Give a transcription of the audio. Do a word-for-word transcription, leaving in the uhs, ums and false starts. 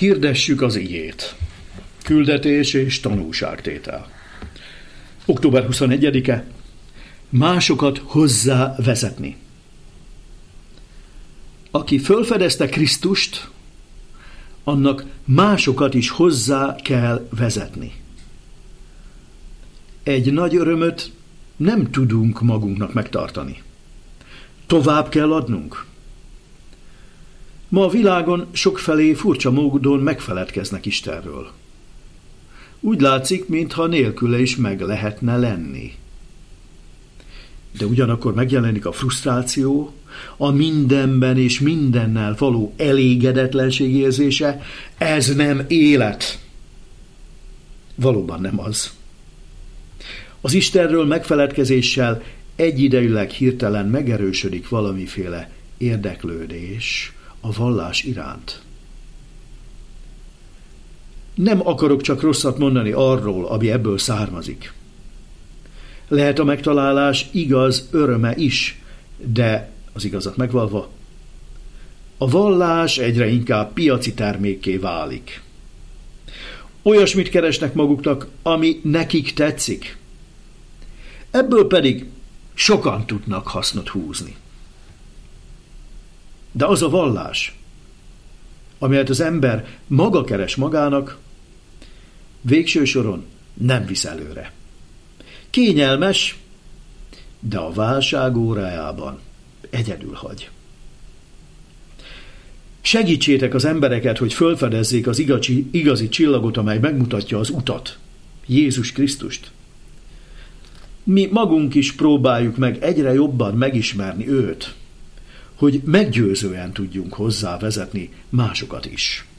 Hirdessük az igét. Küldetés és tanúságtétel. október huszonegyedike. Másokat hozzá vezetni. Aki fölfedezte Krisztust, annak másokat is hozzá kell vezetni. Egy nagy örömöt nem tudunk magunknak megtartani. Tovább kell adnunk. Ma a világon sokfelé furcsa módon megfeledkeznek Istenről. Úgy látszik, mintha nélküle is meg lehetne lenni. De ugyanakkor megjelenik a frusztráció, a mindenben és mindennel való elégedetlenség érzése. Ez nem élet. Valóban nem az. Az Istenről megfeledkezéssel egyidejűleg hirtelen megerősödik valamiféle érdeklődés a vallás iránt. Nem akarok csak rosszat mondani arról, ami ebből származik. Lehet a megtalálás igaz öröme is, de az igazat megvalva, a vallás egyre inkább piaci termékké válik. Olyasmit keresnek maguknak, ami nekik tetszik. Ebből pedig sokan tudnak hasznot húzni. De az a vallás, amelyet az ember maga keres magának, végső soron nem visz előre. Kényelmes, de a válság órájában egyedül hagy. Segítsétek az embereket, hogy fölfedezzék az igazi, igazi csillagot, amely megmutatja az utat, Jézus Krisztust. Mi magunk is próbáljuk meg egyre jobban megismerni őt, hogy meggyőzően tudjunk hozzávezetni másokat is.